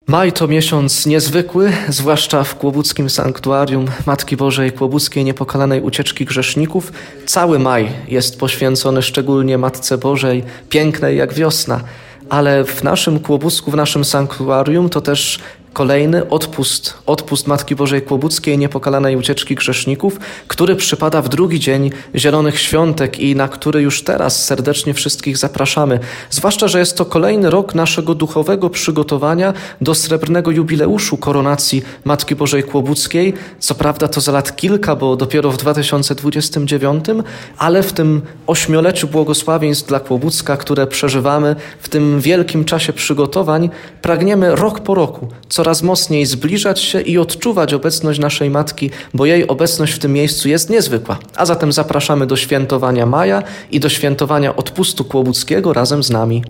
Maj to miesiąc niezwykły, zwłaszcza w Kłobuckim Sanktuarium Matki Bożej Kłobuckiej Niepokalanej Ucieczki Grzeszników. Cały maj jest poświęcony szczególnie Matce Bożej, pięknej jak wiosna. Ale w naszym Kłobucku, w naszym sanktuarium to też kolejny odpust Matki Bożej Kłobuckiej Niepokalanej Ucieczki Grzeszników, który przypada w drugi dzień Zielonych Świątek i na który już teraz serdecznie wszystkich zapraszamy. Zwłaszcza, że jest to kolejny rok naszego duchowego przygotowania do srebrnego jubileuszu koronacji Matki Bożej Kłobuckiej. Co prawda to za lat kilka, bo dopiero w 2029, ale w tym 8-leciu błogosławieństw dla Kłobucka, które przeżywamy w tym wielkim czasie przygotowań, pragniemy rok po roku coraz mocniej zbliżać się i odczuwać obecność naszej Matki, bo jej obecność w tym miejscu jest niezwykła. A zatem zapraszamy do świętowania maja i do świętowania odpustu kłobuckiego razem z nami.